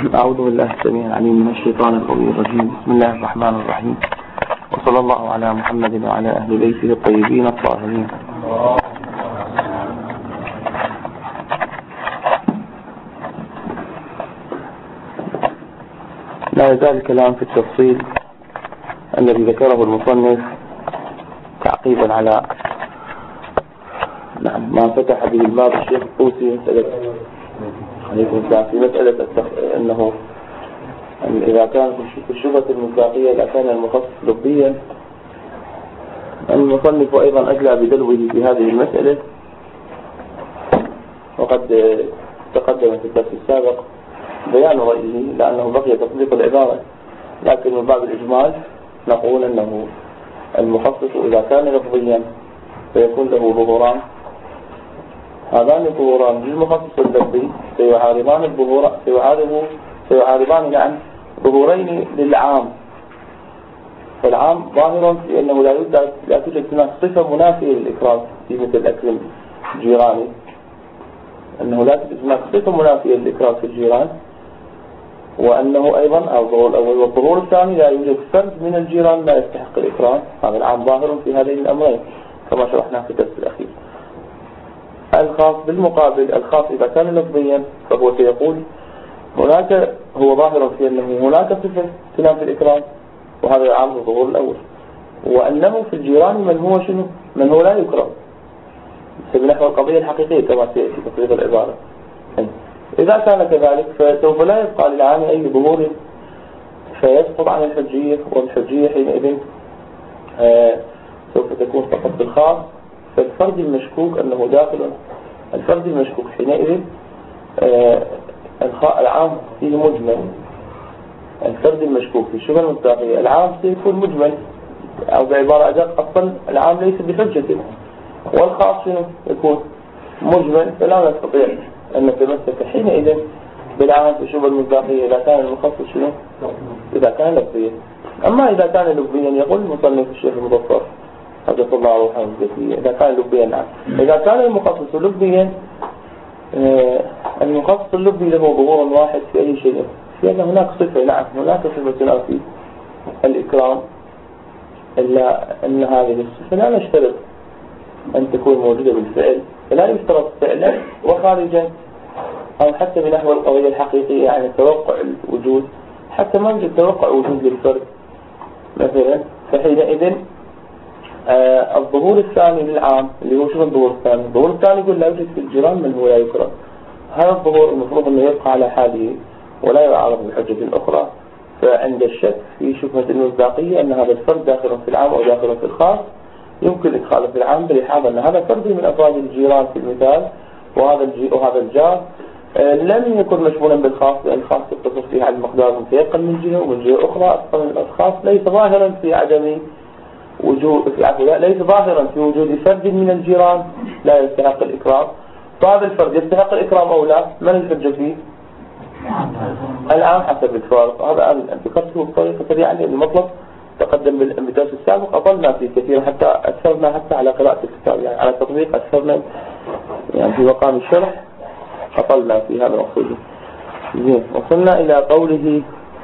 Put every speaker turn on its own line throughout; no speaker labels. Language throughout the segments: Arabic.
أعوذ بالله السميع العليم من الشيطان القوي الرجيم. بسم الله الرحمن الرحيم، وصلى الله على محمد وعلى أهل بيته الطيبين الطاهرين. لا يزال الكلام في التفصيل الذي ذكره المصنف تعقيبا على ما فتح به الباب الشيخ الطوسي في مسألة أنه إذا كان في الشبهة المصداقية إذا كان المخصص لفظيا. المصنف أيضا أجلى بدلوه في هذه المسألة، وقد تقدم في الدرس السابق بيان رأيه لأنه بقي تطبيق العبارة، لكن من باب الإجمال نقول أنه المخصص إذا كان لفظيا فيكون له ظهوران. هذان الظهوران للمخصص اللفظي سيعارضان ظهورين للعام. فالعام ظاهر في أنه لا توجد هناك صفة منافية للإكرام في مثل أكرم جيراني، أنه لا توجد هناك صفة منافية للإكرام في الجيران، وأنه أيضا الظهور الأول والظهور الثاني لا يوجد فرد من الجيران لا يستحق الإكرام. هذا العام ظاهر في هذين الأمرين كما شرحنا في الدرس الأخير. الخاص بالمقابل، الخاص إذا كان لفظيا فهو سيقول هناك هو ظاهر في أنه هناك صفة تنافي الإكرام، وهذا العام هو الظهور الأول، وأنه في الجيران من هو لا يكرم بنحو القضية الحقيقية كما سيأتي تطبيق العبارة. إذا كان كذلك فسوف لا يبقى للعام أي ظهور فيسقط عن الحجية، والحجية حينئذ سوف تكون فقط بالخاص. فالفرد المشكوك أنه داخل، الفرد المشكوك حينئذ العام فيه مجمل. الفرد المشكوك في الشبهة المصداقية العام سيكون مجمل، أو بعبارة أدق أصلا العام ليس بحجة، والخاص يكون مجمل، فلا نستطيع أن نتمسك حينئذ بالعام في الشبهة المصداقية إذا كان المخصص إذا كان لفظيا. أما إذا كان لفظيا يقول المصنف الشيخ المظفر حفظه الله وحفظه إذا كان لفظيا نعم. إذا كان المخصص لفظيا المخصص اللفظي له ظهور واحد في أي شيء، في أن هناك صفة، نعم هناك صفة تنافي الإكرام، إلا أن هذه الصفة لا نشترط أن تكون موجودة بالفعل، فلا يشترط فعلا وخارجا، أو حتى بنحو القضية الحقيقية يعني توقع الوجود، حتى ما يوجد توقع وجود للفرد مثلا. فحينئذ الظهور الثاني للعام اللي هو شنو الظهور الثاني؟ الظهور الثاني يقول لا يوجد في الجيران من هو لا يكرم. هذا الظهور المفروض أنه يبقى على حاله ولا يعارض بالحجة الأخرى. فعند الشك في شبهة المصداقية أن هذا الفرد داخل في العام أو داخل في الخاص، يمكن إدخاله في العام بلحاظ أن هذا فرد من أفراد الجيران في المثال، وهذا الجار لم يكن مشمولا بالخاص، لأن الخاص يتصف فيه على مقدار متيقن من جهة، ومن جهة أخرى أصلا الخاص ليس ظاهرا في عدم وجود، ليس ظاهرا في وجود فرد من الجيران لا يستحق الإكرام. فهذا الفرد يستحق الإكرام أو لا؟ من الحجة فيه؟ العام حسب الفارق. هذا ذكرته بطريقة سريعة لأن المطلب تقدم بالدرس السابق، أطلنا فيه كثيرا حتى أثرنا حتى على قراءة الكتاب، يعني على تطبيق أثرنا يعني في مقام الشرح أطلنا في هذا المقصود. وصلنا إلى قوله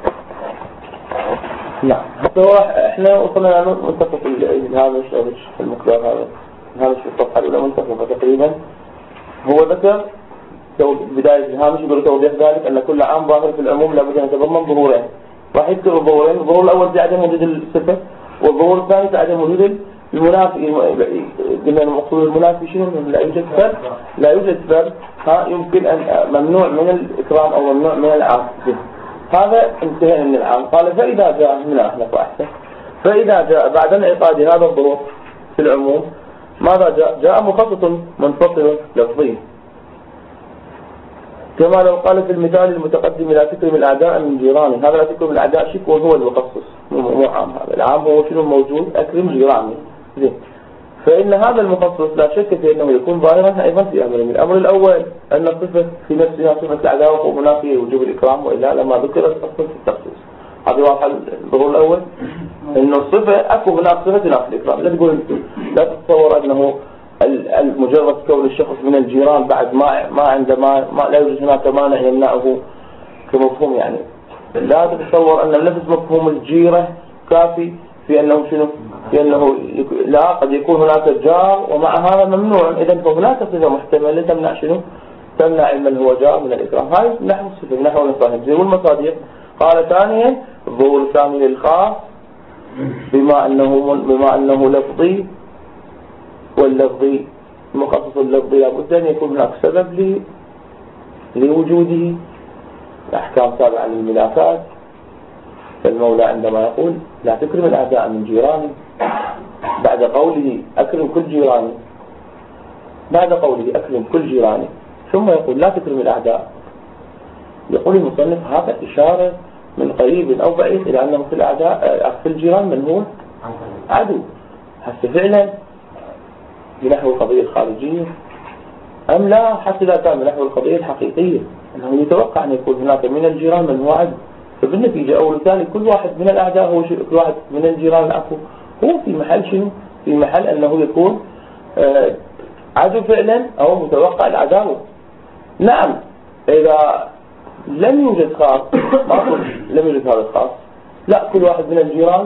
نعم. احنا وصلنا إلى منتصف الهامش أو المقدار هذا، الهامش في الصفحة الأولى منتصف تقريبا. هو ذكر بداية الهامش يقول توضيح ذلك أن كل عام ظاهر في العموم لابد أن يتضمن ظهورين. راح يذكر الظهورين، الظهور الأول في عدم وجود الصفة، والظهور الثاني في عدم وجود المنافي. قلنا المقصود المنافي شنو؟ لا يوجد فرد يمكن أن ممنوع من الإكرام أو ممنوع من العام. هذا انتهى من العام. قال فإذا جاء هنا احنا فأحسن، فإذا جاء بعد انعقاد هذا الظهور في العموم ماذا جاء مخصص منفصل لفظي، كما لو قال في المثال المتقدم لا تكرم الأعداء من جيراني. هذا لا تكرم الأعداء شك وهو المخصص مو عام. هذا العام هو شنو موجود؟ أكرم جيراني. فإن هذا المخصص لا شك في أنه يكون ظاهرا أيضا في أمرين. الأمر الأول أن الصفة في نفسها صفة العداوة ومنافية وجوب الإكرام، وإلا لما ذكرت أصلا في التخصيص. هذه واضحة. الظهور الأول أنه الصفة أكو هناك صفة تنافي الإكرام. لا تقول لا تتصور أنه مجرد كون الشخص من الجيران بعد ما لا يوجد هناك مانع يمنعه كمفهوم يعني لا تتصور أن نفس مفهوم الجيرة كافي في أنه شنو؟ في أنه لا، قد يكون هناك جار ومع هذا ممنوع. إذا فهناك صفة محتملة تمنع شنو؟ تمنع من هو جار من الإكراه. هاي نحو الصفة نحو المصادر. زي والمصادر قال ثانيا الظهور الثاني للخاص بما أنه لفظي، واللفظي المخصص اللفظي لابد أن يكون هناك سبب لوجوده. أحكام سابعة للملاكات. فالمولى عندما يقول لا تكرم الأعداء من جيراني، بعد قوله أكرم كل جيراني، بعد قوله أكرم كل جيراني ثم يقول لا تكرم الأعداء، يقول المصنف هذا إشارة من قريب أو بعيد إلى أنه في الأعداء في الجيران من هو عدو. هسه فعلا بنحو القضية الخارجية أم لا؟ حتى لا كان بنحو القضية الحقيقية أنه يتوقع أن يكون هناك من الجيران من هو عدو. فبالنتيجة أول ثاني كل واحد من الأعداء هو كل واحد من الجيران العفو هو في محل شنو؟ في محل أنه يكون عدو فعلا أو متوقع العداوة. نعم إذا لم يوجد خاص لم يوجد هذا الخاص، لا كل واحد من الجيران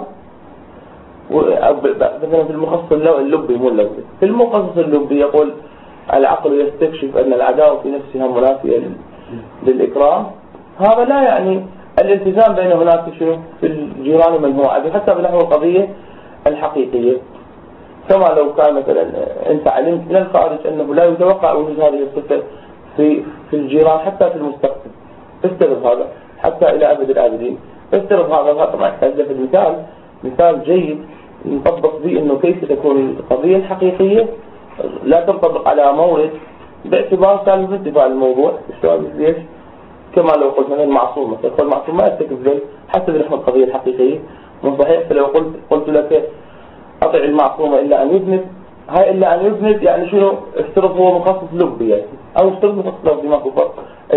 مثلا في المخصص اللبي مو اللفظي، في المخصص اللبي يقول العقل يستكشف أن العداوة في نفسها منافية للإكرام. هذا لا يعني الالتزام بين هناك شنو في الجيران من هو عدو حتى بنحو القضية الحقيقية. كما لو كان مثلا أنت علمت من الخارج أنه لا يتوقع وجود هذه الصفة في الجيران حتى في المستقبل، افترض هذا حتى إلى أبد الآبدين، افترض هذا طبعا في المثال مثال جيد نطبق به أنه كيف تكون القضية الحقيقية لا تنطبق على مورد باعتبار سالب انتفاع الموضوع. ليش؟ كما لو قلت مثلا المعصوم، مثلا المعصوم ما يرتكب ذنب حتى بنحو القضية الحقيقية مو صحيح. فلو قلت لك أطع المعصوم إلا أن يذنب، هاي إلا أن يذنب يعني شنو؟ افترض هو مخصص لبي يعني، أو افترض مخصص لبي ماكو فرق.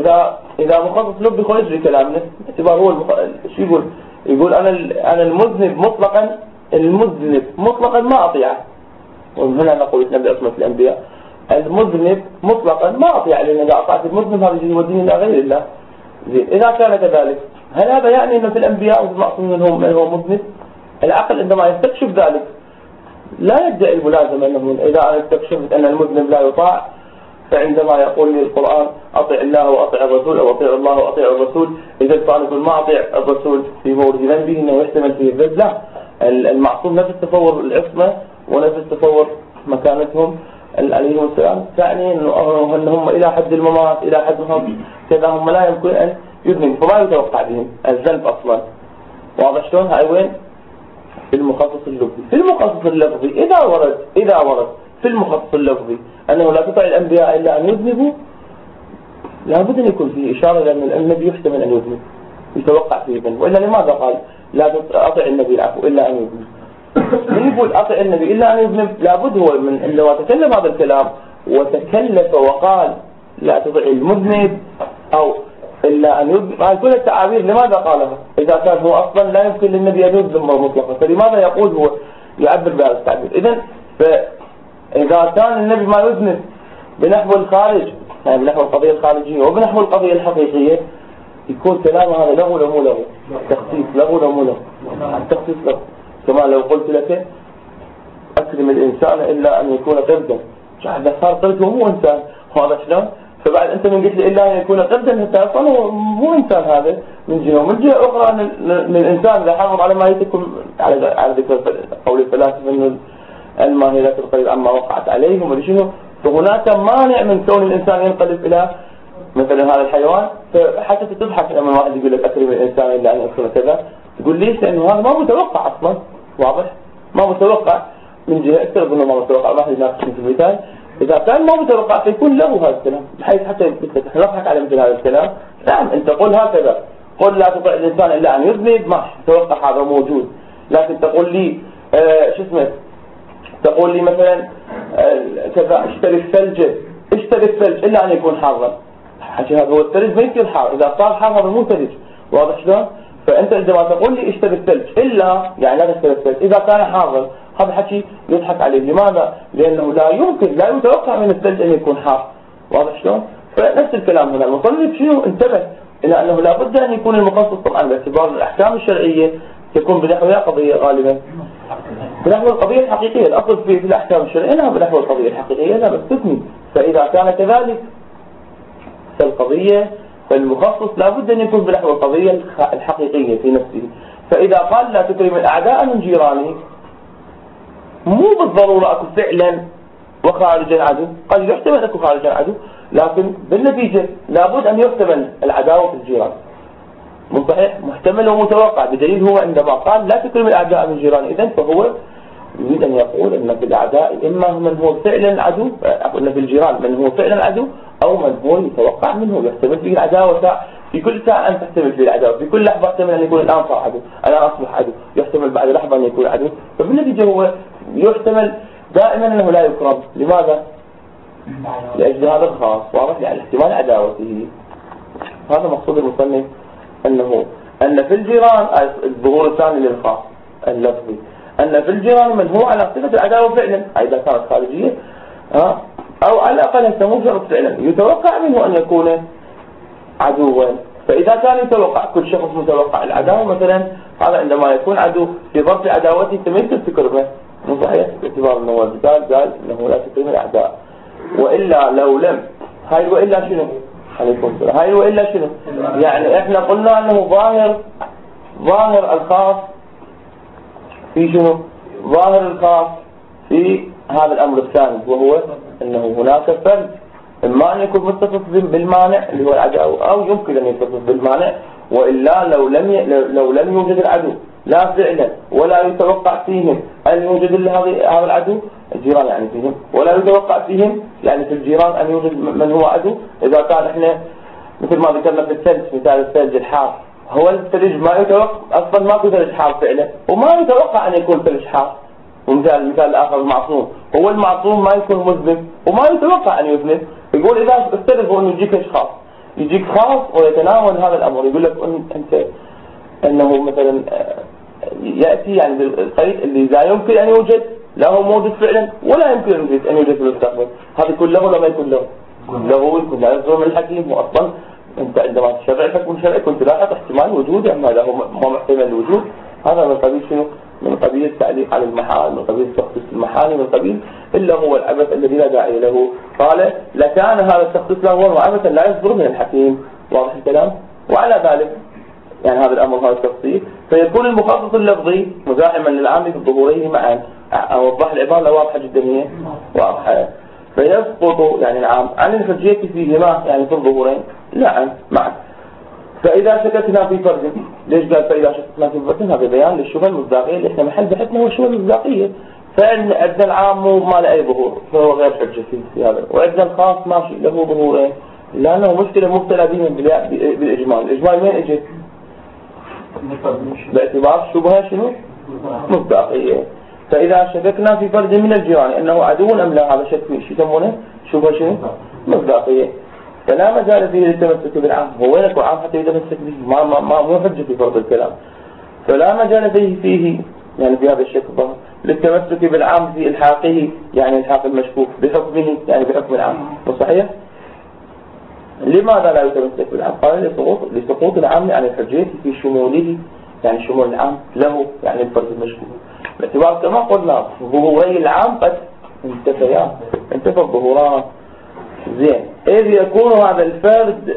إذا مخصص لبي خو يجري كلامنا باعتبار هو شو يقول أنا المذنب مطلقا، المذنب مطلقا ما أطيعه. ومن هنا نقول نبدأ اسمة الأنبياء المذنب مطلقا ما أطيع، لأن إذا أطعت المذنب هذا يوديني إلى غير الله. زين إذا كان كذلك هل هذا يعني أن في الأنبياء والمعصومين من هو مذنب؟ العقل عندما يستكشف ذلك لا يدعي الملازمة أنه إذا أنا استكشفت أن المذنب لا يطاع، فعندما يقول لي القرآن أطع الله وأطع الرسول أو أطيع الله وأطيع الرسول، إذا كان يقول ما أطيع الرسول في مورد ذنبه أنه يحتمل فيه الذنب. لا، المعصوم نفس تصور العصمة ونفس تصور مكانتهم عليهم السلام، تعني أنهم إلى حد الممات إلى حد هم كذا، هم لا يمكن أن يذنبوا فما يتوقع بهم الذنب أصلا. واضح شلون؟ هاي وين؟ في المخصص اللفظي. في المخصص اللفظي إذا ورد في المخصص اللفظي أنه لا تطع الأنبياء إلا أن يذنبوا، لابد أن يكون فيه إشارة لأن النبي يحتمل أن يذنب يتوقع فيه ذنب، وإلا لماذا قال لا تطع النبي العفو إلا أن يذنب؟ من يقول أطع النبي إلا أن يذنب لابد هو من عندما تكلم هذا الكلام وتكلف وقال لا تطع المذنب أو إلا أن يذنب، هذه كل التعابير لماذا قالها؟ إذا كان هو أصلا لا يمكن للنبي أن يذنب مطلقا، فلماذا يقول هو يعبر بهذا التعبير؟ إذن فإذا كان النبي ما يذنب بنحو الخارج يعني بنحو القضية الخارجية وبنحو القضية الحقيقية، يكون كلام هذا له ولا مو له؟ تخصيص له ولا مو له؟ التخصيص له. كما لو قلت لك أكرم الإنسان إلا أن يكون قردا، هذا صار قرد ومو إنسان، هذا شلون؟ فبعد أنت من قلت لي إلا أن يكون قردا حتى أصلا مو إنسان هذا من جهة، ومن جهة أخرى أن الإنسان إذا حافظ على ما يتكم على ذكر قول الفلاسفة أنه الماهية تنقلب عما وقعت عليهم ولشنو، فهناك مانع من كون الإنسان ينقلب إلى مثلا هذا الحيوان. فحتى تضحك لما واحد يقول لك أكرم الإنسان إلا أن يكون كذا، تقول ليش؟ لأنه هذا ما متوقع أصلا. واضح؟ ما متوقع من جهة افترض أنه ما متوقع، راح يناقشني في المثال إذا كان ما متوقع فيكون له هذا الكلام، بحيث حتى نضحك على مثل هذا الكلام. نعم أنت قل هكذا، قل لا تطع الإنسان إلا أن يذنب، ماشي توقع هذا موجود، لكن تقول لي شو اسمه، تقول لي مثلا كذا اشتري الثلج إلا أن يكون حارا، حكي هذا هو الثلج ما يصير حار، إذا صار حار هذا مو ثلج. واضح شلون؟ فأنت عندما تقول لي اشتري الثلج إلا يعني لا تشتري الثلج إذا كان حارا، هذا حكي يضحك عليه. لماذا؟ لأنه لا يمكن لا يتوقع من الثلج أن يكون حار. واضح شلون؟ فنفس الكلام هنا المصنف شنو انتبه إلى أنه لا بد أن يكون المخصص طبعا باعتبار الأحكام الشرعية تكون بنحوها قضية غالبا بنحو القضية الحقيقية. الأصل في الأحكام الشرعية لا بنحو القضية الحقيقية لا مستثني. فإذا كان كذلك فالمخصص لا بد أن يكون بنحو القضية الحقيقية في نفسه. فإذا قال لا تكرم الأعداء من جيراني مو بالضرورة أكو فعلا وخارج العدو، قد يحتمل أكو خارج العدو، لكن بالنتيجة لابد أن يحتمل العداوة في الجيران. مو صحيح؟ محتمل ومتوقع، بدليل هو عندما قال لا تكرم الأعداء من جيران، إذن فهو يريد أن يقول أن في الأعداء إما من هو فعلا عدو، أن في الجيران من هو فعلا عدو، أو من هو يتوقع منه يحتمل فيه العداوة. في كل ساعة أن تحتمل فيه العداوة، في كل لحظة يحتمل أن يكون الآن صار عدو، الآن أصبح عدو، يحتمل بعد لحظة أن يكون عدو. فبالنتيجة هو يحتمل دائما أنه لا يكرم. لماذا؟ لأجل هذا الخاص، واضح، يعني احتمال عداوته. هذا مقصود المصنف أن في الجيران الظهور الثاني للخاص اللفظي، أن في الجيران من هو على صفة العداوة فعلا إذا كانت خارجية، أو على الأقل يسموه شرط فعلا يتوقع منه أن يكون عدوا. فإذا كان يتوقع كل شخص متوقع العداوة مثلا، هذا عندما يكون عدو في ظرف عداوته تميز تكرمه. مو صحيح؟ باعتبار أنه قال أنه لا تكرم الأعداء. وإلا لو لم هاي وإلا شنو؟ هاي وإلا شنو؟ يعني احنا قلنا أنه ظاهر الخاص في شنو؟ ظاهر الخاص في هذا الأمر الثاني، وهو أنه هناك فرد إما أن يكون متصف بالمانع اللي هو العدو، أو يمكن أن يتصف بالمانع. وإلا لو لم يوجد العدو لا فعلا ولا يتوقع فيهم أن يوجد هذا العدو الجيران يعني فيهم، ولا يتوقع فيهم يعني في الجيران أن يوجد من هو عدو. إذا كان احنا مثل ما ذكرنا في الثلج، مثال الثلج الحار، هو الثلج ما يتوقع أصلا، ما في ثلج حار فعلا، وما يتوقع أن يكون ثلج حار. ومثال الآخر المعصوم، هو المعصوم ما يكون مذنب وما يتوقع أن يذنب. يقول إذا استلفوا أنه يجيك خاص ويتناول هذا الأمر، يقول لك أنت أنه مثلا يأتي يعني بالقيد اللي لا يمكن أن يوجد، لا هو موجود فعلا ولا يمكن أن يوجد في المستقبل. هذا يكون له ولا ما يكون له؟ يكون لا يصدر من الحكيم. وأصلا أنت عندما تشرع حكم شرعي كنت لاحظ احتمال وجود، أما له ما محتمل الوجود. هذا من قبيل شنو؟ من قبيل التعليق على المحال، من قبيل تخصيص المحال، من قبيل إلا هو العبث الذي لا داعي له. قال لكان هذا التخصيص له عبثا لا يصدر من الحكيم. واضح الكلام؟ وعلى ذلك يعني هذا الأمر هذا التفصيل، فيكون المخصص اللفظي مزاحما للعام في الظهورين معا. أوضح العبارة واضحة جدا، هي واضحة. فيسقط يعني العام عن الحجية فيهما يعني في الظهورين لا معا. فإذا شككنا في فرد، ليش قال فإذا شككنا في فرد؟ هذا بيان للشبهة المصداقية اللي احنا محل بحثنا هو الشبهة المصداقية. فإن عندنا العام ما له أي ظهور فهو غير حجة في هذا، وعندنا الخاص ماشي له ظهورين، لأنه مشكلة مبتلى بهم بالإجمال. الإجمال وين اجى؟ باعتبار الشبهة شنو؟ مصداقية. فإذا شككنا في فرد من الجيران أنه عدو أم لا، هذا شك شو يسمونه؟ شبهة شنو؟ مصداقية. فلا مجال فيه للتمسك بالعام. هو وين يكون عام حتى يتمسك به؟ ما مو حجة في فرض الكلام. فلا مجال فيه يعني في هذا الشك للتمسك بالعام في إلحاقه، يعني إلحاق المشكوك بحكمه يعني بحكم العام. صحيح؟ لماذا لا يتمسك بالعام؟ قال لسقوط العام عن الحجية في شموله، يعني شمول العام له يعني الفرد المشكوك، باعتبار كما قلنا ظهوري العام قد انتفى الظهوران. زين، إذ يكون هذا الفرد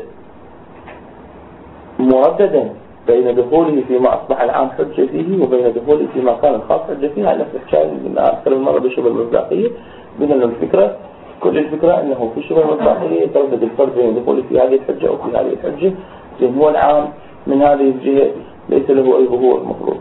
مرددا بين دخوله فيما أصبح العام حجة فيه وبين دخوله فيما كان الخاص حجة فيه. على نفس الحكاية اللي أذكر المرة بالشبه المصداقية، بأن الفكرة كل الفكرة أنه في الشبه المصداقية يتردد الفرد بين دخوله في هذه الحجة أو في هذه الحجة. زين، هو العام من هذه الجهة ليس له أي ظهور المفروض،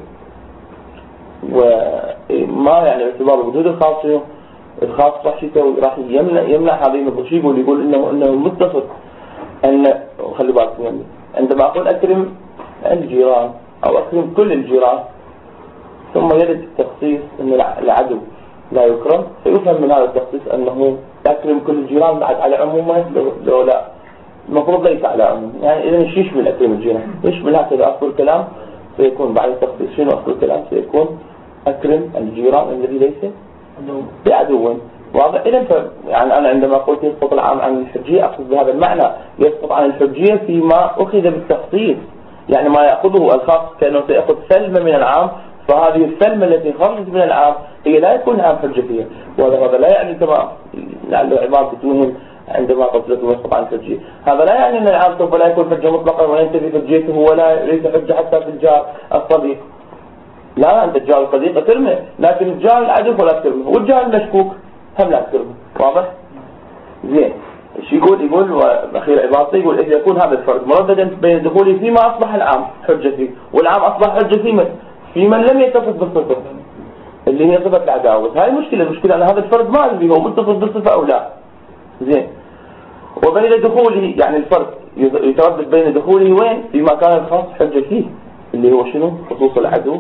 وما يعني باعتبار وجود الخاص راح يمنع هذه النظرية، ويقول انه متفق ان خلي بالك مني عندما اقول اكرم الجيران او اكرم كل الجيران ثم يرد التخصيص ان العدو لا يكرم، فيفهم من هذا التخصيص انه اكرم كل الجيران بعد على عمومه، لو لا المفروض ليس على عموم. يعني اذا ايش يشمل اكرم الجيران؟ يشمل هكذا اصل الكلام سيكون بعد التخصيص شنو اصل الكلام؟ سيكون اكرم الجيران الذي ليس بعدو. واضح؟ إذا يعني أنا عندما قلت يسقط العام عن الحجية أقصد بهذا المعنى، يسقط عن الحجية فيما أخذ بالتخصيص، يعني ما يأخذه الخاص كأنه سيأخذ سلمة من العام، فهذه السلمة التي خرجت من العام هي لا يكون عام حجة فيها، وهذا لا يعني كما لعله عبارة تتوهم عندما قلت لكم يسقط عن الحجية، هذا لا يعني أن العام سوف لا يكون حجة مطلقا وينتفي حجيته ولا ليس حجة حتى في الجار الصديق. لا، أنت الجار الصديق ترمي، لكن الجار العدو لا ترمي، والجار المشكوك هم لا ترمي. واضح؟ زين. ايش يقول واخير عبارته يقول اذا يكون هذا الفرد مرددا بين دخوله فيما اصبح العام حجة فيه، والعام اصبح حجة في من لم يتصف بالصفة اللي هي صفة العداوة. هاي المشكلة ان هذا الفرد ما ادري هو متصف بالصفة او لا. زين. وبين دخوله يعني الفرد يتردد بين دخوله وين؟ فيما كان الخاص حجة فيه اللي هو شنو؟ خصوص العدو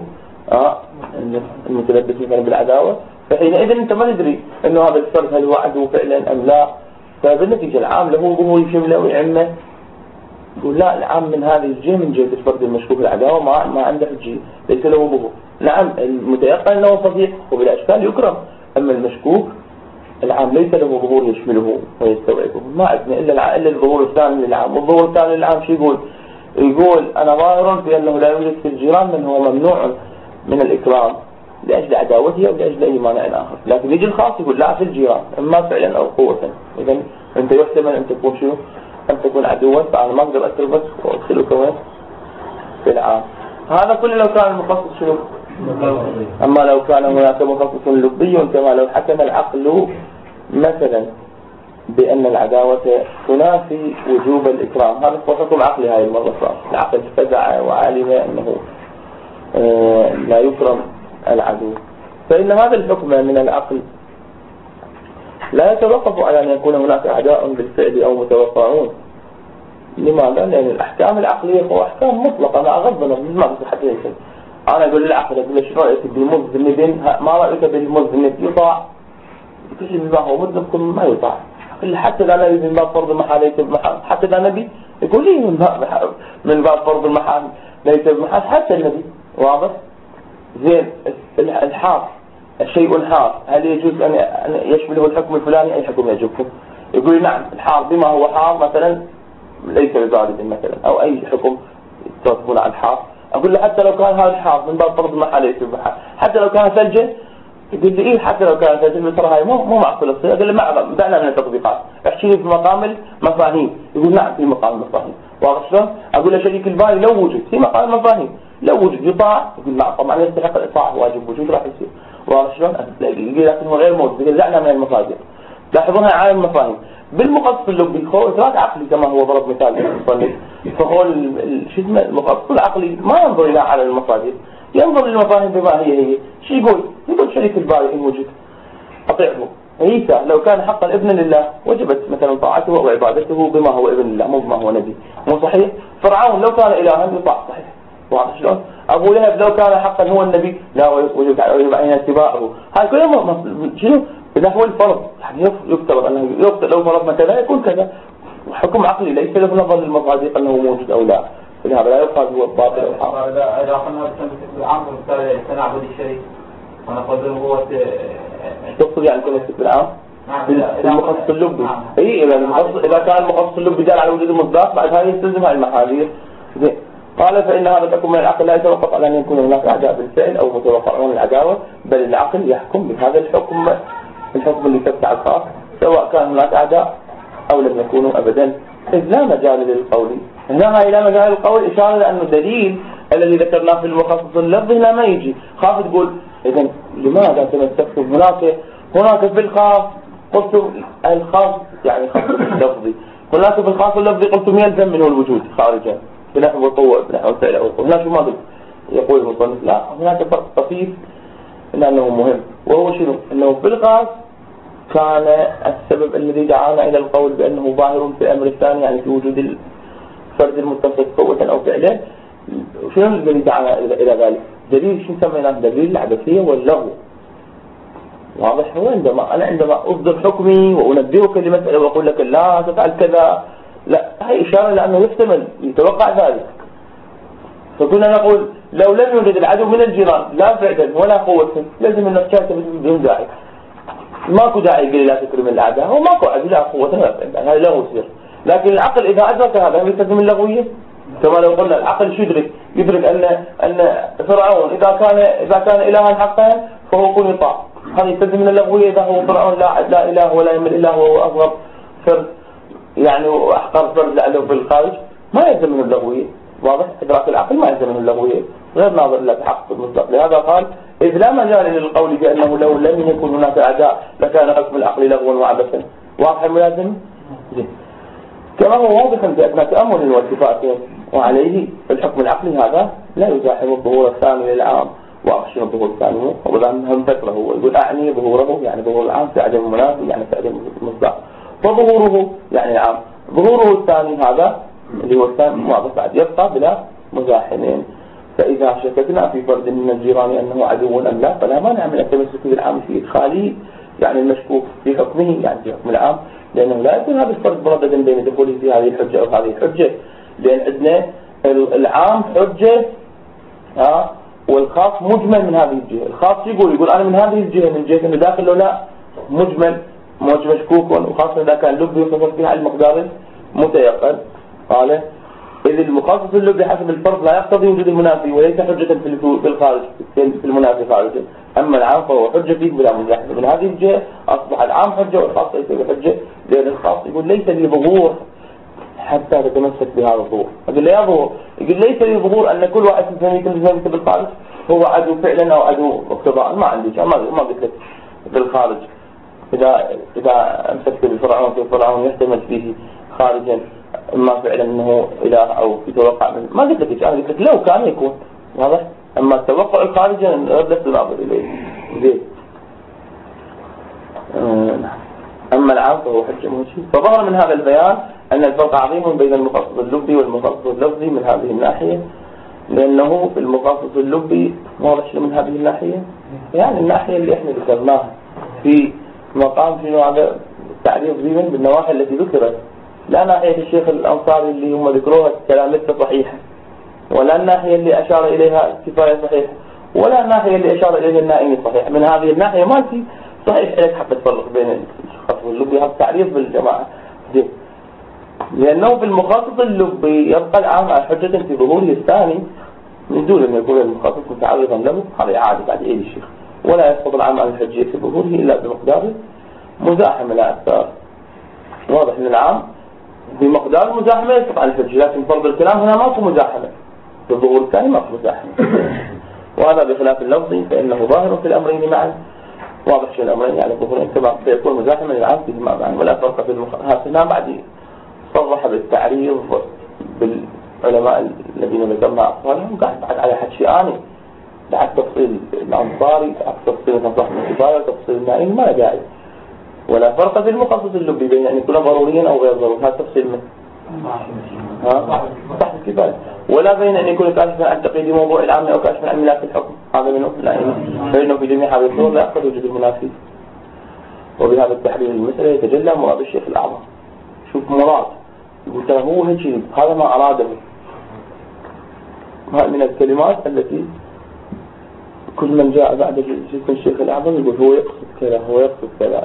المتلبس مثلا بالعداوة، فحينئذ انت ما تدري انه هذا الفرد هل هو عدو فعلا ام لا، فبالنتيجة العام له ظهور يشمله ويعمه. يقول لا، العام من هذه الجهة من جهة الفرد المشكوك العداوة ما عنده حجية، ليس له ظهور. نعم المتيقن انه صديق وبلا اشكال يكرم، اما المشكوك العام ليس له ظهور يشمله ويستوعبه، ما عندنا الا الظهور الثاني للعام. والظهور الثاني للعام شو يقول انا ظاهر في انه لا يوجد في الجيران من هو ممنوع من الإكرام لأجل عداوته أو لأجل أي مانع آخر، لكن يجي الخاص يقول لا في الجيران إما فعلا أو قوة. إذا أنت يحتمل أن تكون شنو؟ أن تكون عدوا، فأنا ما أقدر أتربص وأدخلك وين؟ في العام. هذا كله لو كان المخصص شنو؟ أما لو كان هناك مخصص لبي كما لو حكم العقل مثلا بأن العداوة تنافي وجوب الإكرام، هذا حكم عقلي هاي المرة صار، العقل فزع وعلم أنه لا يكرم العدو، فإن هذا الحكم من العقل لا يتوقف على أن يكون هناك أعداء بالفعل أو متوقعون. لماذا؟ لأن الأحكام العقلية هو أحكام مطلقة، أنا أغض نظري ما بصحة ليس. أنا أقول للعقل أقول له شو رأيك بالمذنب؟ ما رأيك بالمذنب؟ يطاع كل ما هو مذنب ما يطاع، حتى إذا نبي من باب فرض المحال ليس بمحال، حتى إذا نبي يقول لي من باب فرض المحال ليس بمحال، حتى النبي. واضح؟ زين. الحار الشيء الحار هل يجوز أن يشمله الحكم الفلاني؟ أي حكم يجوزه؟ يقول نعم الحار بما هو حار مثلا ليس ببارد مثلا، أو أي حكم تطبقون على الحار. أقول له حتى لو كان هذا الحار من باب فرض المحال ليس بمحال، حتى لو كان ثلجا. يقول لي إيه حتى لو كان ثلجا؟ ترى هاي مو معقولة تصير. أقول له دعنا من التطبيقات، احكي لي في مقام المفاهيم. يقول نعم في مقام المفاهيم. واضح شلون؟ أقول له شريك الباري لو وجد في مقام المفاهيم، لو وجد يطاع. يقول لا طبعا يستحق الإطاعة، واجب وجود راح يصير. واضح شلون؟ يقول لكن هو غير موجود. يقول دعنا من المصادر، لاحظونها عالم المفاهيم. بالمخصص اللبي هو إثبات عقلي كما هو ضرب مثال المصنف، فهو شو اسمه المخصص العقلي ما ينظر إلى عالم المصادر، ينظر للمفاهيم بما هي. شو يقول شريك الباري إن وجد أطيعه. عيسى لو كان حقا ابنا لله وجبت مثلا طاعته وعبادته بما هو ابن الله مو بما هو نبي، مو صحيح؟ فرعون لو كان إلها يطاع، صحيح. واضح شلون؟ أبو لهب لو كان حقا هو النبي لا وجب علينا اتباعه. هاي كلها شنو؟ إذا هو الفرض يعني يفترض أنه لو فرضنا كذا يكون كذا، حكم عقلي ليس له نظر للمصادق أنه موجود أو لا، فلهذا لا يقال هو الباطل أو الحق.
إذا قلنا بالعام تنعبد الشريك ونقول هو
تقصد يعني تمسك بالعام؟ المخصص اللبي. اي إذا كان المخصص اللبي دال على وجود المصداق بعد هاي يستلزم هاي المحاذير. قال فإن هذا الحكم من العقل لا يتوقف على أن يكون هناك أعداء بالفعل أو متوقعون العداوة، بل العقل يحكم بهذا الحكم اللي ثبت على الخاص سواء كان هناك أعداء أو لم يكونوا أبدا، إذ لا مجال للقول. هنا هاي لا مجال للقول إشارة لأنه الدليل الذي ذكرناه في المخصص اللفظي هنا ما يجي. خاف تقول إذن لماذا تمسكتم هناك في الخاص قلت الخاص يعني خاص لفظي، هناك في الخاص اللفظي قلتم يلزم منه الوجود خارجا بنحو القوة بنحو الفعل أو القوة. هناك ما قلت يقول المصنف لا، هناك فرق طفيف لأنه مهم، وهو شنو؟ أنه في الخاص كان السبب الذي دعانا إلى القول بأنه ظاهر في الأمر الثاني يعني في وجود الفرد المتصف قوة أو فعلا. شنو الذي دعانا إلى ذلك؟ دليل شو سميناه؟ دليل العبثية واللغو. واضح؟ هو عندما أصدر حكمي وأنبهك لمسألة وأقول لك لا تفعل كذا، لا، هي إشارة لأنه يحتمل يتوقع ذلك. فكنا نقول لو لم يوجد العدو من الجيران لا فعلا ولا قوة لازم الناس كانت بدون داعي. ماكو داعي يقول لا تكرم الأعداء، هو ماكو عدل لا قوة ولا قوة، هذا لا يصير. لكن العقل إذا أدرك هذا يستخدم اللغوية، كما لو قلنا العقل شو يدرك أن فرعون إذا كان إلها حقا فهو كن يطاع، هذا يستخدم اللغوية. إذا هو فرعون لا إله ولا يمل إله وهو أصغر فرد يعني وأحقر فرد له في الخارج، ما يلزم من اللغوية. واضح؟ إدراك العقل ما يلزم من اللغوية، غير ناظر إلا تحقق المصداق. لهذا قال إذ لا مجال للقول بأنه لو لم يكن هناك أعداء لكان حكم العقل لغوا وعبثا. واضح الملازم؟ كما هو واضح في أثناء تأمل والتفاتين، وعليه الحكم العقلي هذا لا يزاحم الظهور الثاني للعام. وأخشى الظهور الثاني وبدأ فترة هو يقول أعني ظهوره يعني ظهور العام في عدم المناسب يعني في عدم المصداق، وظهوره يعني العام. ظهوره الثاني هذا اللي هو الثاني واضح بعد يبقى بلا مزاحمين. فإذا شككنا في فرد من الجيران أنه عدو أم لا فلا مانع من التمسك بالعام في إدخاله يعني المشكوك في حكمه يعني في حكم العام، لأنه لا يكون هذا الفرد مرددا بين دخوله في هذه الحجة أو هذه الحجة، لأن عندنا العام حجة والخاص مجمل من هذه الجهة. الخاص يقول أنا من هذه الجهة من جهة أنه داخل لو لا مجمل مشكوك، وخاصة إذا كان لب يخصص فيها المقدار متيقن. قال إذ المخصص اللب حسب الفرض لا يقتضي وجود المنافي وليس حجة في الخارج في المنافي خارجا، أما العام فهو حجة فيه بلا مزاحمة. من هذه الجهة أصبح العام حجة والخاص ليس بحجة، لأن الخاص يقول ليس لي ظهور حتى تتمسك بهذا الظهور. يقول لي يا ظهور، يقول ليس لي ظهور أن كل واحد في بالخارج هو عدو فعلا أو عدو اقتضاء. ما عندي ما قلت لك بالخارج إذا أمسكت بالفرعون في فرعون يحتمل فيه خارجا إما فعلا أنه إله أو يتوقع منه، ما قلت لك أنا قلت لك لو كان يكون واضح. أما التوقع الخارجي لست ناظر إليه زين. أما العام فهو حجة موجود. فظهر من هذا البيان أن الفرق عظيم بين المخصص اللبي والمخصص اللفظي من هذه الناحية، لأنه في المخصص اللبي واضح من هذه الناحية يعني الناحية اللي احنا ذكرناها في مقام شنو هذا التعريف ضمن بالنواحي التي ذكرت، لا ناحية الشيخ الأنصاري اللي هم ذكروها كلامته صحيحة، ولا الناحية اللي أشار إليها كفاية صحيحة، ولا الناحية اللي أشار إليها النائمي صحيح. من هذه الناحية ما في صحيح إليك حتى تفرق بين الخطب اللبي. هذا التعريف بالجماعة دي، لأنه في المخصص اللبي يبقى العام على حجة في ظهوره الثاني من دون أن يكون المخصص متعرضا له، هذا عادي بعد إيه الشيخ، ولا يسقط العام على الحجة في ظهوره إلا بمقدار مزاحمة لا أكثر. واضح أن العام بمقدار مزاحمة يسقط على الحجة، لكن فرض الكلام هنا ماكو مزاحمة، في الظهور الثاني ماكو مزاحمة. وهذا بخلاف اللفظي فإنه ظاهر في الأمرين معا. واضح شو الأمرين يعني الظهورين كما سيكون مزاحما للعام فيهما معا ولا فرق في المخصص. هنا بعد صرح بالتعريض بالعلماء الذين ذكرنا أقوالهم قاعد بعد على حد شيئاني، بعد تفصيل الأنصاري، بعد تفصيل صاحب الكفاية، تفصيل النائم ما داعي. ولا فرق في المخصص اللبي بين أن يكون ضروريا أو غير ضروري، هذا تفصيل منه صح الكفاية، ولا بين أن يكون كاشفا عن تقييد موضوع العام أو كاشفا عن ملاك الحكم، هذا منه لا فإنه في جميع هذه الصور لا يقصد وجود المنافي. وبهذا التحليل المسألة يتجلى مراد الشيخ الأعظم. شوف مراد يقول ترى هو هيك هذا ما أراده، من الكلمات التي كل من جاء بعد جسم الشيخ الأعظم يقول هو يقصد كذا هو يقصد كذا.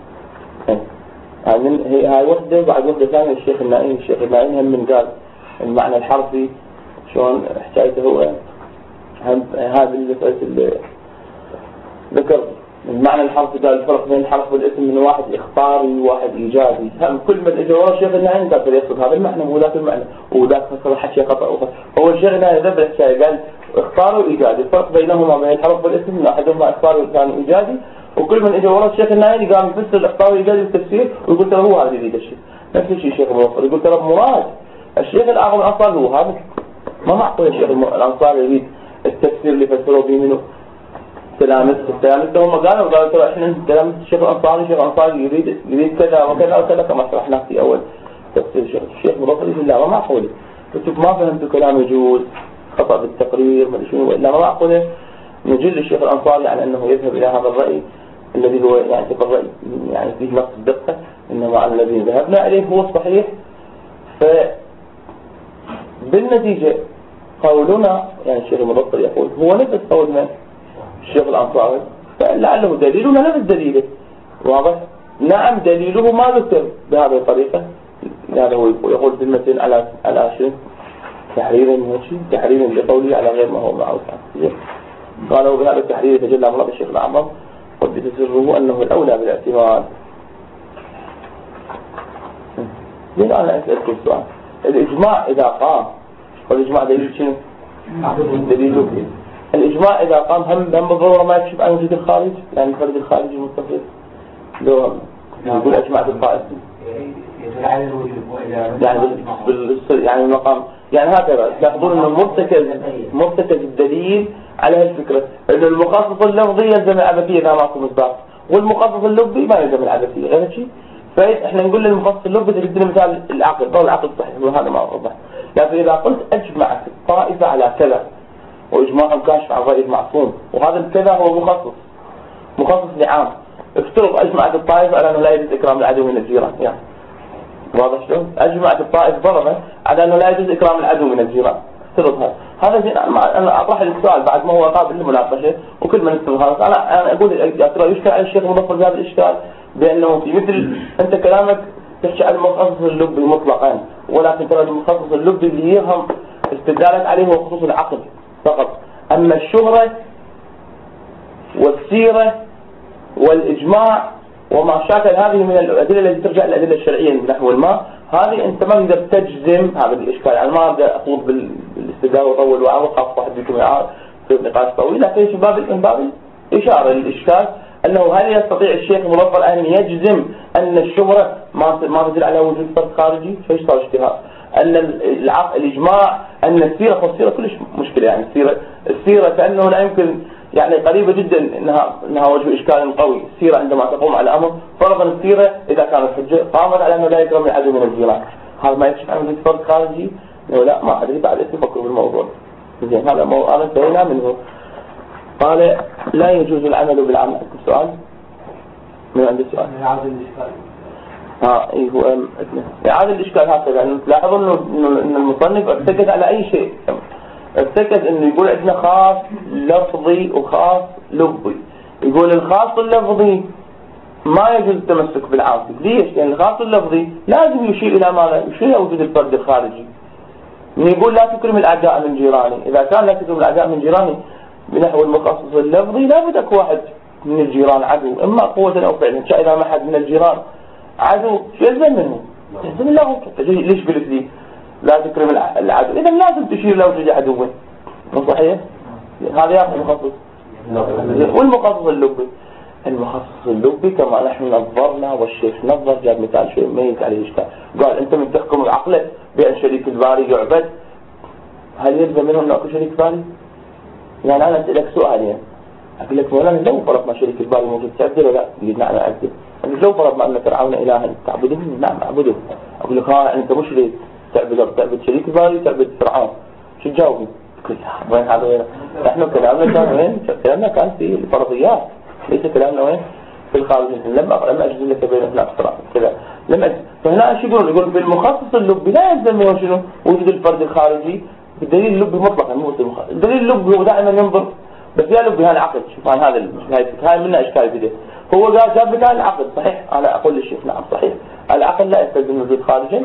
هاي وحدة بعد وحدة ثانية الشيخ النائم هم من قال المعنى الحرفي شلون حكايته هو هذا اللي ذكر المعنى الحرفي. قال الفرق بين الحرف والاسم من واحد إخباري وواحد إيجابي. كل ما إجا ورا الشيخ النائم قال يقصد هذا المعنى مو ذاك المعنى وذاك فصل حكي خطأ. هو الشيخ النائم ذبل الحكاية قال إخباري وإيجابي، الفرق بينهما بين الحرف والاسم أحدهما إخباري والثاني إيجابي. وكل من اجى ورا الشيخ النائي قام يفسر الاخبار ويجادل التفسير ويقول ترى هو هذا يريد الشيء. نفس الشيء الشيخ الموصل يقول ترى مراد الشيخ الاعظم الانصاري هو هذا. ما معقول الشيخ الانصاري يريد التفسير اللي فسروه به منه تلامذته هم قالوا ترى احنا تلامذة الشيخ الانصاري يريد كذا وكذا وكذا كما شرحنا في اول تفسير الشيخ الموصل. لا ما معقول قلت ما فهمت كلام يجوز خطأ بالتقرير ما ادري شنو، الا ما معقول نجل الشيخ الأنصاري على أنه يذهب إلى هذا الرأي الذي هو يعتبر الرأي يعني فيه نقص الدقة، إنما على الذي ذهبنا إليه هو الصحيح. فبالنتيجة قولنا يعني الشيخ المبطل يقول هو نفس قول من الشيخ الأنصاري، فلعله دليلنا نفس دليله. واضح؟ نعم دليله ما ذكر بهذه الطريقة، يعني هو يقول في المتن على شيء تحرير بقوله على غير ما هو معروف عنه. قالوا بهذا التحرير يتجلى مراد الشيخ الأعظم وبدأ سره أنه الأولى بالاعتماد. لين أنا أسألكم سؤال، الإجماع إذا قام، والإجماع دليل شنو؟ دليل لبي. الإجماع إذا قام هم بالضرورة ما يكشف عن وجود الخارج، يعني الفرد الخارجي المتصل لو يقول أجمعت الطائفة يعني المقام، يعني هكذا تلاحظون أنه مرتكز الدليل على هالفكرة أنه المخصص اللفظي يلزم العبثية إذا ماكو مصداق، والمخصص اللفظي ما يلزم العبثية، غير شيء. فإحنا نقول للمخصص اللفظي تجدنا مثال العقل، ضوء العقل صحيح وهذا ما وضح. لكن إذا قلت أجمعت الطائفة على كذا وإجماع كاشف عن رأي المعصوم، وهذا الكذا هو مخصص لعام، افترض أجمعت الطائفة على أنه لا يجوز إكرام العدو من الجيران، يعني واضح شلون؟ أجمعت الطائفة ضربا على أنه لا يجوز إكرام العدو من الجيران، افترض هذا زين. أنا أطرح السؤال بعد ما هو قابل للمناقشة وكل من يفترض هذا. أنا أقول ترى يشكل على الشيخ مظفر بهذا الإشكال بأنه في مثل أنت كلامك تحكي عن المخصص اللبي مطلقا، ولكن ترى المخصص اللبي اللي يهم استدلالك عليه هو خصوص العقل فقط. أما الشهرة والسيرة والإجماع وما شاكل هذه من الأدلة التي ترجع للأدلة الشرعية نحو الماء، هذه أنت ما تقدر تجزم هذا الإشكال. يعني ما أبدأ أخوض بالاستدلال وأطول وأوقف واحد منكم في نقاش طويل، لكن في باب إشارة للإشكال أنه هل يستطيع الشيخ مظفر أن يجزم أن الشهرة ما تدل على وجود فرد خارجي؟ فايش صار اجتهاد؟ أن الإجماع أن السيرة كلش مشكلة، يعني السيرة كأنه لا يمكن، يعني قريبة جدا إنها وجه إشكال قوي. السيرة عندما تقوم على أمر، فرضا السيرة إذا كانت حجة قامت على أنه لا يكرم العدو من الجيران، هذا ما يكشف عن وجود فرد خارجي؟ لا ما أدري، بعد أفكر بالموضوع. زين هذا موضوع انتهينا منه. قال لا يجوز العمل بالعمل. سؤال من عندي سؤال؟
إعادة الإشكال.
هو إعادة الإشكال هكذا. يعني تلاحظوا إن المصنف ارتكز على أي شيء، ارتكز إنه يقول عندنا خاص لفظي وخاص لفظي. يقول الخاص اللفظي ما يجوز التمسك بالعام. ليش؟ لأن يعني الخاص اللفظي لازم يشير إلى ماذا؟ يشير إلى وجود الفرد الخارجي. يقول لا تكرم الأعداء من جيراني، إذا كان لا تكرم الأعداء من جيراني بنحو المخصص اللفظي لابد أكو واحد من الجيران عدو، إما قوة أو فعلا. إذا ما حد من الجيران عدو شو يلزم منه؟ يلزم الله. ليش قلت لي لا تكرم العدو؟ إذا لازم تشير لو وجود عدو، مو صحيح؟ هذا ياخذ المخصص. والمخصص اللبي، المخصص اللبي كما نحن نظرنا والشيخ نظر، جاب مثال شيء ميت عليه إشكال. قال أنت من تحكم العقل بأن شريك الباري يعبد، هل يلزم منه أن أكو شريك باري؟ يعني أنا أسألك سؤال، يعني أقول لك مولانا لو فرضنا شريك الباري موجود تعبده ولا؟ يقول نعم أعبده. لو فرضنا أن فرعون إلها تعبده؟ نعم أعبده. أقول لك أنت مشرك تعبد شريك الباري تعبد فرعون، شو تجاوبني؟ تقول وين هذا وين؟ نحن كلامنا كان وين؟ كلامنا كان في الفرضيات، ليس كلامنا وين؟ في الخارج. لما أجزل لك بين الأسرار كذا لما فهنا ايش يقول بالمخصص اللبي لا يلزم منه شنو؟ وجود الفرد الخارجي. الدليل اللبي مطلقا مو الدليل اللبي هو دائما ينظر، بس يا لبي هذا العقد. شوف هاي منها اشكال جديد. هو قال جاب لك العقد صحيح، انا اقول للشيخ نعم صحيح العقد لا يستلزم وجود خارجا،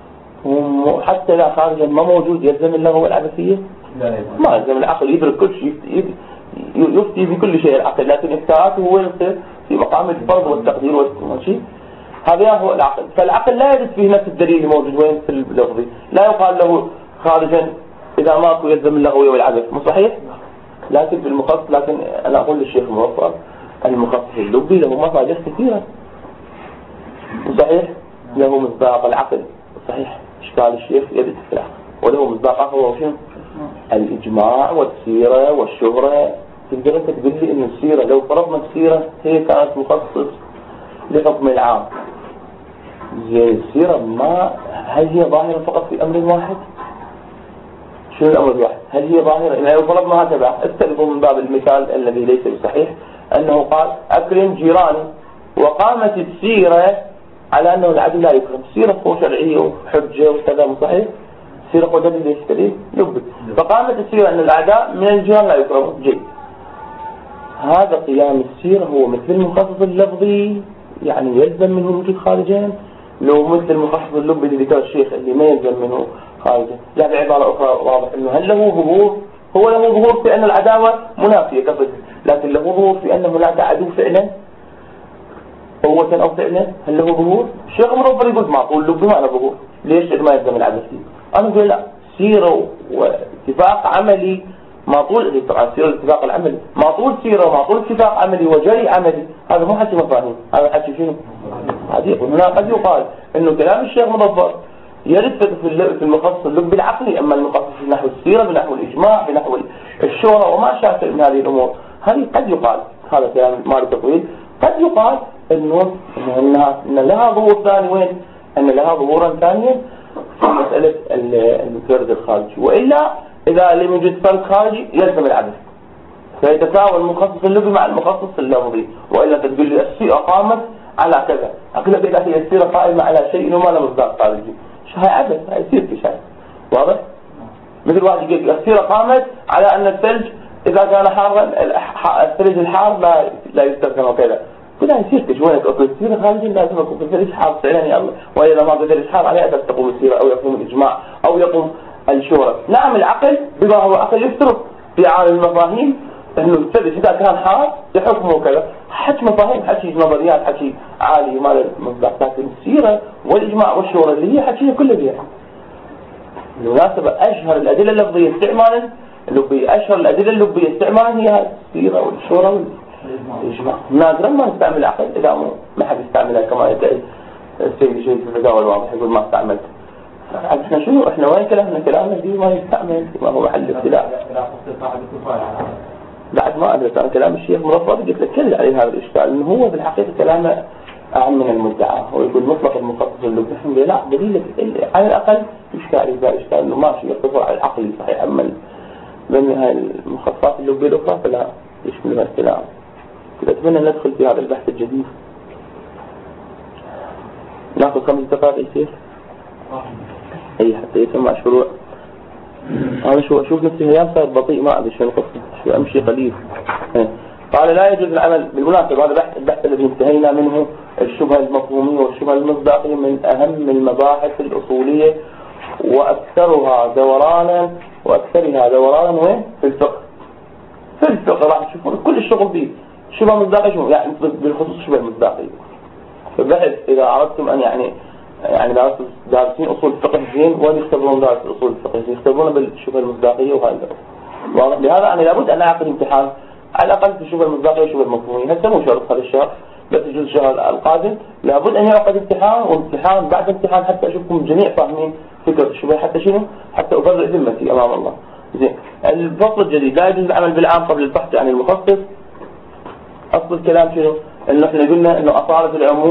وحتى لا خارجا ما موجود يلزم اللغو والعبثية؟ ما يلزم. العقل يدرك كل شيء، يفتي بكل شيء العقل، لكن افتاءاته هو يصير في مقام الفرض والتقدير والشيء. هذا هو العقل. فالعقل لا يجد فيه نفس الدليل الموجود وين في اللفظي، لا يقال له خارجا إذا ماكو يلزم اللغو والعبث، مو صحيح؟ لكن في المخصص، لكن أنا أقول للشيخ الموفق المخصص اللبي له مصادر كثيرة، صحيح؟ له مصداق العقل صحيح، إشكال الشيخ يدرك في العقل، وله مصداق آخر وهو شنو؟ الإجماع والسيرة والشهرة. تقدر أنت تقول لي إن السيرة لو فرضنا السيرة هي كانت مخصص لحكم العام، زين السيرة ما هل هي ظاهرة فقط في أمر واحد؟ شنو الأمر الواحد؟ هل هي ظاهرة؟ إذا لو فرضنا هكذا استلقوا من باب المثال الذي ليس بصحيح أنه قال أكرم جيراني، وقامت السيرة على أنه العدو لا يكرم. السيرة قوة شرعية وحجة وكذا، مو صحيح؟ السيرة قوة دليل يشتري لبي، فقامت السيرة أن الأعداء من الجيران لا يكرمون. جيد، هذا قيام السيرة هو مثل المخصص اللفظي يعني يلزم منه وجود خارجين، لو مثل المخصص اللبي اللي ذكر الشيخ اللي ما يلزم منه خارجين. يعني بعبارة أخرى واضح إنه هل له ظهور؟ هو له ظهور في أن العداوة منافية كفت، لكن له ظهور في أن هناك عدو فعلا قوة أو فعلا. هل له ظهور؟ الشيخ مظفر يقول معقول اللبي ما له ظهور، ليش ما يلزم العبث فيه؟ أنا أقول لا، سيرة واتفاق عملي ما طول طبعا سيرة الاتفاق العملي ما طول سيرة وما طول اتفاق عملي وجري عملي، هذا مو حكي مفاهيم، هذا حكي شنو؟ حديث. هنا قد يقال إنه كلام الشيخ مظفر يرد في المخصص اللبي العقلي، أما المخصص بنحو السيرة بنحو الإجماع بنحو الشورى وما شابه من هذه الأمور، هذه قد يقال، هذا كلام مالي تطويل، قد يقال إنه إن لها ظهور ثاني. وين؟ أن لها ظهورا ثانيا في مسألة الفرد الخارجي، وإلا إذا لم يوجد فرد خارجي يلزم العبث، فيتساوى المخصص اللغوي مع المخصص اللفظي. وإلا تقول لي السيرة قامت على كذا، أقول لك إذا هي السيرة قائمة على شيء وما له مصداق خارجي، شو هاي عبث، هاي سيرة شيء واضح؟ مثل واحد يقول السيرة قامت على أن الثلج إذا كان حارا الثلج الحار لا يستخدم وكذا، كلها يصير وينك أصل السيرة خارجي لازم يكون في الثلج حار فعلا يا الله، وإذا ما بدل حار عليه أساس تقوم السيرة أو يقوم الإجماع أو يقوم الشورى. نعم العقل بما هو عقل يفترض في عالم المفاهيم إنه الثلج إذا كان حار يحكمه كذا، حكي مفاهيم، حكي نظريات، حكي عالي ما له مصداق، لكن السيرة والإجماع والشورى اللي هي حكيها كلها بيها. بالمناسبة أشهر الأدلة اللفظية استعمالا أشهر الأدلة اللفظية استعمالا هي السيرة والشورى والإجماع. نادرا ما نستعمل العقل، إذا ما حد يستعملها كما يدعي السيد الشيخ في الفتاوى الواضح يقول ما استعملت. احنا شنو؟ احنا وين كلامنا دي ما يستعمل، ما هو محل ابتلاء. بعد ما أدرس أنا كلام الشيخ مرفض قلت لك كل عليه هذا الإشكال، إنه هو في الحقيقة كلامه أعم من المدعى، هو يقول مطلق المخصص اللغوي. الحمد لله دليل على الأقل إشكال إذا إشكال إنه ماشي يقتصر على العقل صحيح، أما من هاي المخصصات اللغوية الأخرى فلا يشملها الكلام. كنت أتمنى ندخل في هذا البحث الجديد. ناخذ 5 دقائق يصير؟ أي حتى يسمع شروع. أنا شوف نفسي هيام صار بطيء ما أدري شو القصة، شو أمشي قليل. قال لا يجوز العمل. بالمناسبة هذا البحث الذي انتهينا منه الشبهة المفهومية والشبهة المصداقية من أهم المباحث الأصولية وأكثرها دورانا وين؟ في الفقه. في الفقه راح تشوفون كل الشغل به شبهة مصداقية، شو يعني بالخصوص شبهة المصداقية. فالبحث إذا أردتم أن يعني دارسين أصول الفقه زين، وين يختبرون دارس أصول الفقه؟ يختبرون بالشبهة المصداقية وهذا. لهذا أنا لابد أن أعقد امتحان على الأقل في الشبهة المصداقية والشبهة المفهومية. هسه مو شرط هذا الشهر، بس يجوز الشهر القادم لابد أن يعقد امتحان، وامتحان بعد امتحان حتى أشوفكم جميع فاهمين فكرة الشبهة، حتى شنو؟ حتى أبرئ ذمتي أمام الله. زين. الفصل الجديد لا يجوز العمل بالعام قبل البحث عن المخصص. أصل الكلام شنو؟ إنه إحنا قلنا إنه أصالة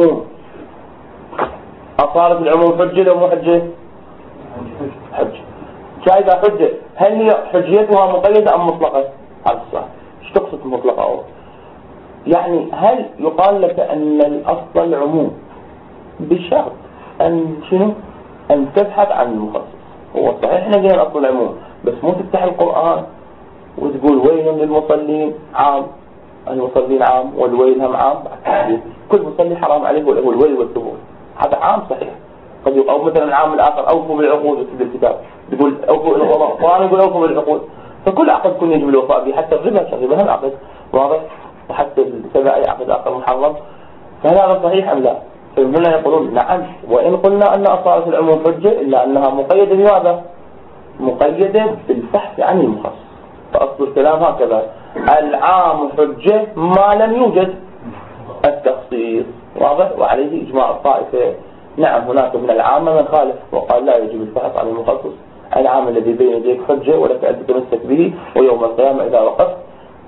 العموم حجة لو مو حجة؟ حجة. شايفة حجة، هل هي حجيتها مقيدة أم مطلقة؟ هذا السؤال. ايش تقصد مطلقة أو؟ يعني هل يقال لك أن الأصل العموم بشرط أن شنو؟ أن تبحث عن المخصص. هو صحيح إحنا قلنا الأصل العموم، بس مو تفتح القرآن وتقول ويل للمصلين عام، المصلين عام والويل هم عام، كل مصلي حرام عليه والويل والثبور، هذا عام صحيح. أو مثلا العام الآخر أوفوا بالعقود في الكتاب يقول أوفوا بالوفاء، وأنا يقول أوفوا بالعقود، فكل عقد كن يجب الوفاء به، حتى الربا هم عقد واضح، وحتى السبع عقد آخر محرم. فهل هذا صحيح أم لا؟ فهنا يقولون نعم، وإن قلنا أن أصالة العموم حجة إلا أنها مقيدة بماذا؟ مقيدة بالبحث عن المخصص. فأصل الكلام هكذا: العام حجة ما لم يوجد التخصيص، واضح؟ وعليه إجماع الطائفة. نعم هناك من العامة من خالف وقال لا يجب البحث عن المخصص، العام الذي بين يديك حجة ولك أن تتمسك به، ويوم القيامة إذا وقفت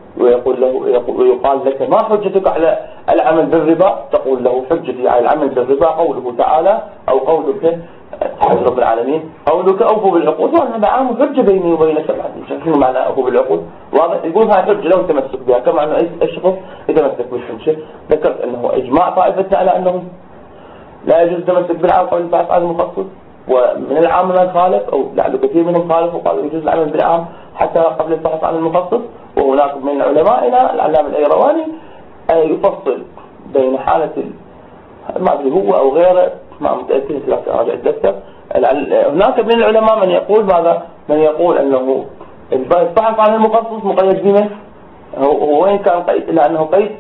ويقال لك ما حجتك على العمل بالربا، تقول له حجتي على العمل بالربا قوله تعالى أو قولك رب العالمين قولك أوفوا بالعقود، وأنا عام حجة بيني وبينك. شنو معنى أوفوا بالعقود؟ واضح؟ يقول هاي حجة لو تمسك بها، كما أنه أي شخص يتمسك بالحجة. ذكرت أنه إجماع طائفتنا على أنه لا يجوز التمسك بالعام قبل البحث عن المخصص، ومن العام من خالف أو لعل كثير منهم خالف وقالوا يجوز العمل بالعام حتى قبل البحث عن المخصص. وهناك من علمائنا العلامة الأيرواني يفصل بين حالة ما أدري هو أو غيره ما متأكد، لكن أراجع الدفتر. هناك من العلماء من يقول ماذا؟ من يقول أنه البحث عن المخصص مقيد بمن؟ هو وين كان قيد؟ إلا أنه قيد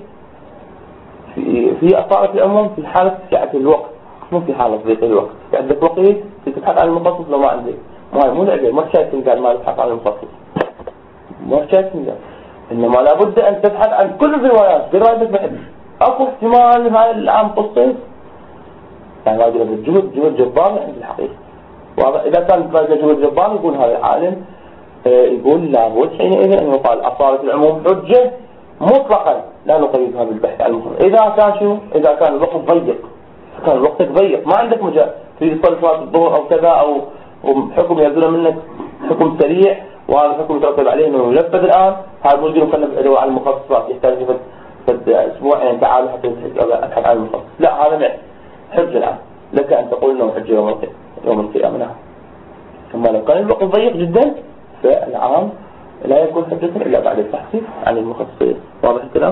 في أصالة العموم في حالة سعة الوقت، مو في حالة ضيق الوقت. عندك وقت تبحث عن المخصص لو ما عندك، مو العجل، ما شايف تلقى ما تبحث عن المخصص، ما شايف تلقى. إنما لابد أن تبحث عن كل الروايات برواية بحث. أكو احتمال هاي العام قصة يعني هذا جهد جبار عند الحقيقة. وإذا كان جهد جبار يقول هذا العالم يقول لابد حينئذ أن يقال أصالة العموم حجة مطلقا لا نقيدها بالبحث عن المخصص. إذا كان شو؟ إذا كان الوقت ضيق، كان وقتك ضيق ما عندك مجال تريد تصلي صلاة الظهر أو كذا، أو حكم ينزل منك حكم سريع وهذا الحكم يترتب عليه انه ينفذ الان، هذا ممكن يكلف على المخصصات يحتاج فد اسبوعين تعال حتى ابحث عن المخصص. لا هذا حجه الان لك ان تقول انه حجه يوم القيامه. نعم. ثم لو كان الوقت ضيق جدا فالعام لا يكون حجه الا بعد البحث عن المخصصين. واضح الكلام؟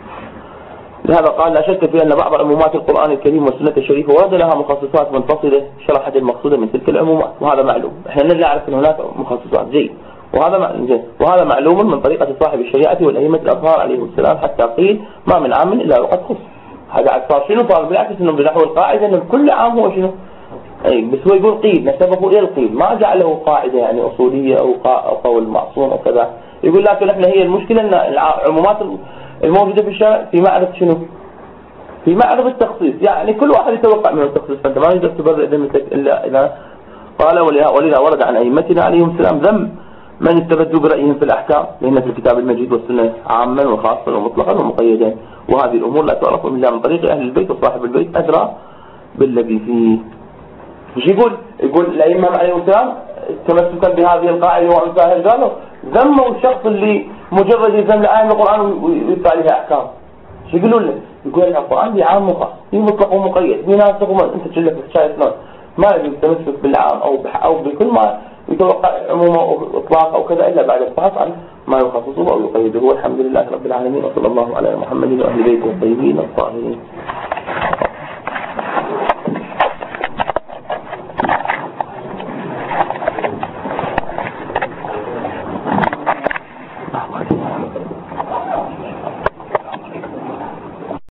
لهذا قال لا شك في أن بعض عمومات القرآن الكريم والسنة الشريفة ورد لها مخصصات منفصلة شرحت المقصودة من تلك العمومات، وهذا معلوم. احنا نعرف أن هناك مخصصات زين، وهذا معلوم من طريقة صاحب الشريعة والأئمة الأطهار عليهم السلام، حتى قيل ما من عام إلا وقد خص. هذا صار شنو؟ صار بالعكس انه بنحو القاعدة انه كل عام هو شنو؟ اي بس هو يقول قيد، نسبه الى القيد، ما جعله قاعدة يعني أصولية أو قول معصوم أو كذا. يقول لكن احنا هي المشكلة ان العمومات الموجودة في الشرع في معرض شنو؟ في معرض التخصيص، يعني كل واحد يتوقع منه التخصيص، فانت ما يقدر تبرئ ذمتك الا اذا قال. ولذا ورد عن ائمتنا عليهم السلام ذم من استبدوا برأيهم في الاحكام، لان في الكتاب المجيد والسنة عاما وخاصا ومطلقا ومقيدا، وهذه الامور لا تعرف الا من طريق اهل البيت، وصاحب البيت ادرى بالذي فيه. مش يقول الائمه عليهم السلام تمسكا بهذه القاعده وامثالها قالوا ذموا الشخص اللي مجرد يلزم لآية من القرآن ويدفع عليها احكام. شو يقولوا له؟ يقول القرآن دي عام وخاص، في مطلق ومقيد، في ناس انت تشلك شايف ناس ما يجوز التمسك بالعام او بكل ما يتوقع عمومه او اطلاق او كذا الا بعد البحث عن ما يخصصه او يقيده. والحمد لله رب العالمين، وصلى الله على محمد واهل بيته الطيبين الطاهرين.